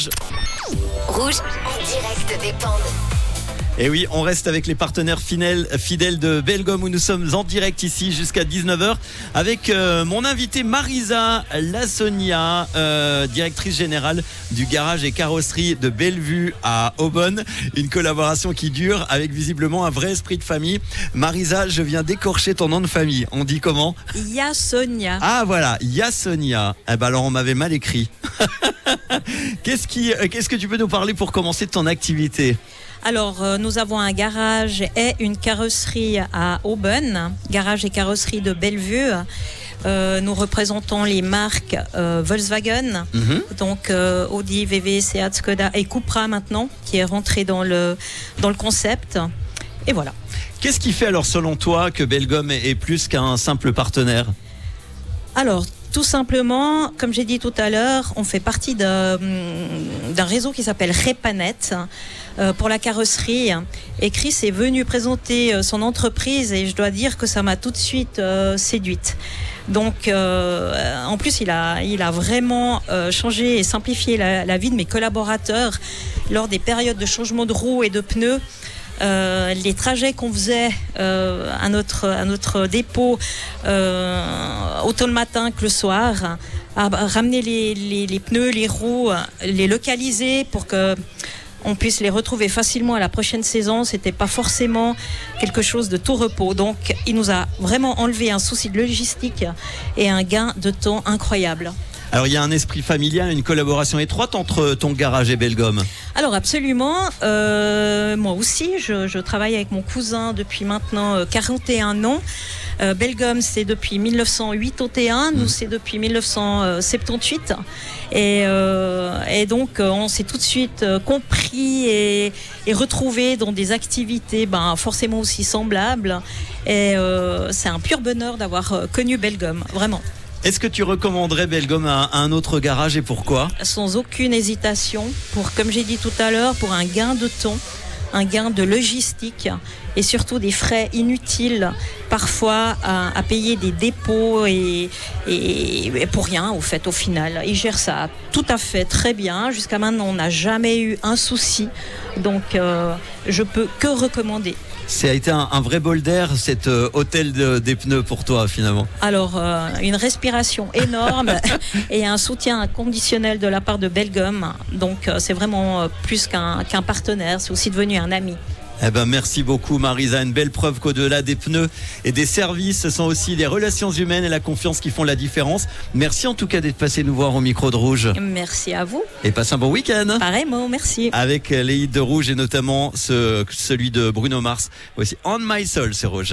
Rouge en direct des Pendes. Et oui, on reste avec les partenaires fidèles de Belgum où nous sommes en direct ici jusqu'à 19h avec mon invitée Marisa Lassonia, directrice générale du garage et carrosserie de Bellevue à Aubonne. Une collaboration qui dure avec visiblement un vrai esprit de famille. Marisa, je viens d'écorcher ton nom de famille. On dit comment ? Yassonia. Ah voilà, Yassonia. Eh ben alors on m'avait mal écrit. Qu'est-ce que tu peux nous parler pour commencer de ton activité ? Alors, nous avons un garage et une carrosserie à Aubonne, garage et carrosserie de Bellevue. Nous représentons les marques Volkswagen, donc Audi, VW, Seat, Skoda et Cupra maintenant, qui est rentré dans le concept. Et voilà. Qu'est-ce qui fait alors selon toi que Belgum est plus qu'un simple partenaire ? Alors, tout simplement, comme j'ai dit tout à l'heure, on fait partie d'un réseau qui s'appelle Repanet pour la carrosserie. Et Chris est venu présenter son entreprise et je dois dire que ça m'a tout de suite séduite. Donc, en plus, il a vraiment changé et simplifié la vie de mes collaborateurs lors des périodes de changement de roues et de pneus. Les trajets qu'on faisait à notre dépôt autant le matin que le soir, à ramener les pneus, les roues, les localiser pour que on puisse les retrouver facilement à la prochaine saison. C'était pas forcément quelque chose de tout repos. Donc, il nous a vraiment enlevé un souci de logistique et un gain de temps incroyable. Alors il y a un esprit familial, une collaboration étroite entre ton garage et Belgum. Alors absolument, moi aussi je travaille avec mon cousin depuis maintenant 41 ans. Belgum c'est depuis 1981, nous c'est depuis 1978 et donc on s'est tout de suite compris et retrouvés dans des activités forcément aussi semblables et c'est un pur bonheur d'avoir connu Belgum, vraiment. Est-ce que tu recommanderais Belgum à un autre garage et pourquoi ? Sans aucune hésitation, comme j'ai dit tout à l'heure, pour un gain de temps, un gain de logistique et surtout des frais inutiles parfois à payer des dépôts et pour rien au final. Ils gèrent ça tout à fait très bien. Jusqu'à maintenant, on n'a jamais eu un souci. Donc, je peux que recommander. Ça a été un vrai bol d'air, cet hôtel des pneus pour toi finalement. Alors, une respiration énorme et un soutien inconditionnel de la part de Belgum. Donc, c'est vraiment plus qu'un partenaire, c'est aussi devenu un ami. Eh ben, merci beaucoup Marisa, une belle preuve qu'au-delà des pneus et des services, ce sont aussi les relations humaines et la confiance qui font la différence. Merci en tout cas d'être passé nous voir au micro de Rouge. Merci à vous. Et passe un bon week-end. Pareillement, merci. Avec les hits de Rouge et notamment celui de Bruno Mars. Voici On My Soul, c'est Rouge.